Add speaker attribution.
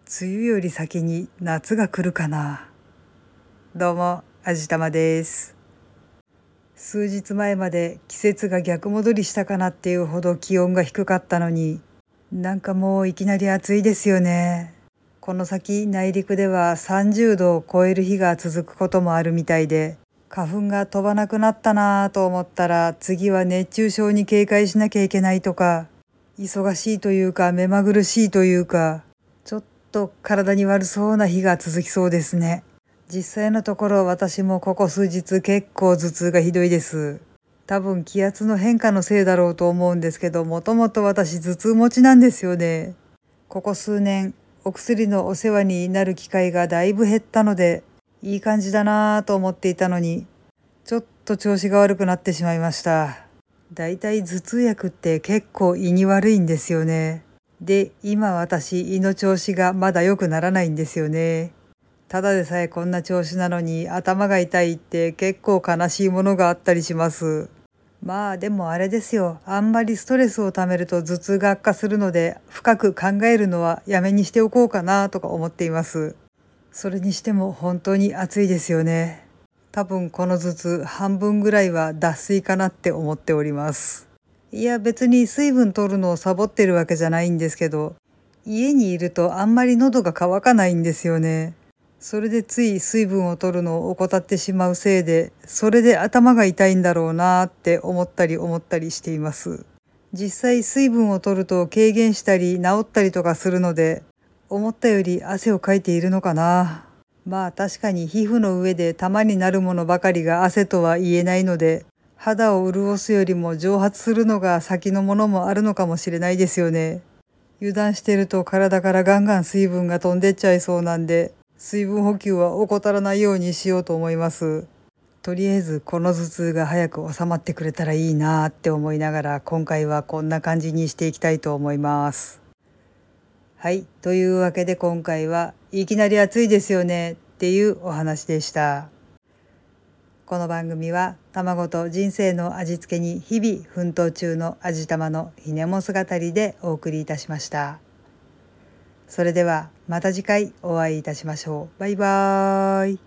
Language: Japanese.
Speaker 1: 梅雨より先に夏が来るかな。どうも、あじたまです。数日前まで季節が逆戻りしたかなっていうほど気温が低かったのに、なんかもういきなり暑いですよね。この先内陸では30度を超える日が続くこともあるみたいで、花粉が飛ばなくなったなぁと思ったら次は熱中症に警戒しなきゃいけないとか、忙しいというか目まぐるしいというか、ちょっと体に悪そうな日が続きそうですね。実際のところ私もここ数日結構頭痛がひどいです。多分気圧の変化のせいだろうと思うんですけど、もともと私頭痛持ちなんですよね。ここ数年お薬のお世話になる機会がだいぶ減ったので、いい感じだなぁと思っていたのに、ちょっと調子が悪くなってしまいました。だいたい頭痛薬って結構胃に悪いんですよね。で、今私胃の調子がまだ良くならないんですよね。ただでさえこんな調子なのに頭が痛いって結構悲しいものがあったりします。まあでもあれですよ。あんまりストレスをためると頭痛が悪化するので、深く考えるのはやめにしておこうかなとか思っています。それにしても本当に暑いですよね。多分この頭痛半分ぐらいは脱水かなって思っております。いや別に水分取るのをサボってるわけじゃないんですけど、家にいるとあんまり喉が渇かないんですよね。それでつい水分を取るのを怠ってしまうせいで、それで頭が痛いんだろうなーって思ったりしています。実際水分を取ると軽減したり治ったりとかするので、思ったより汗をかいているのかな。まあ確かに皮膚の上で玉になるものばかりが汗とは言えないので、肌を潤すよりも蒸発するのが先のものもあるのかもしれないですよね。油断してると体からガンガン水分が飛んでっちゃいそうなんで、水分補給は怠らないようにしようと思います。とりあえずこの頭痛が早く収まってくれたらいいなーって思いながら、今回はこんな感じにしていきたいと思います。はい。というわけで今回はいきなり暑いですよねっていうお話でした。この番組は卵と人生の味付けに日々奮闘中の味玉のひねも姿でお送りいたしました。それではまた次回お会いいたしましょう。バイバーイ。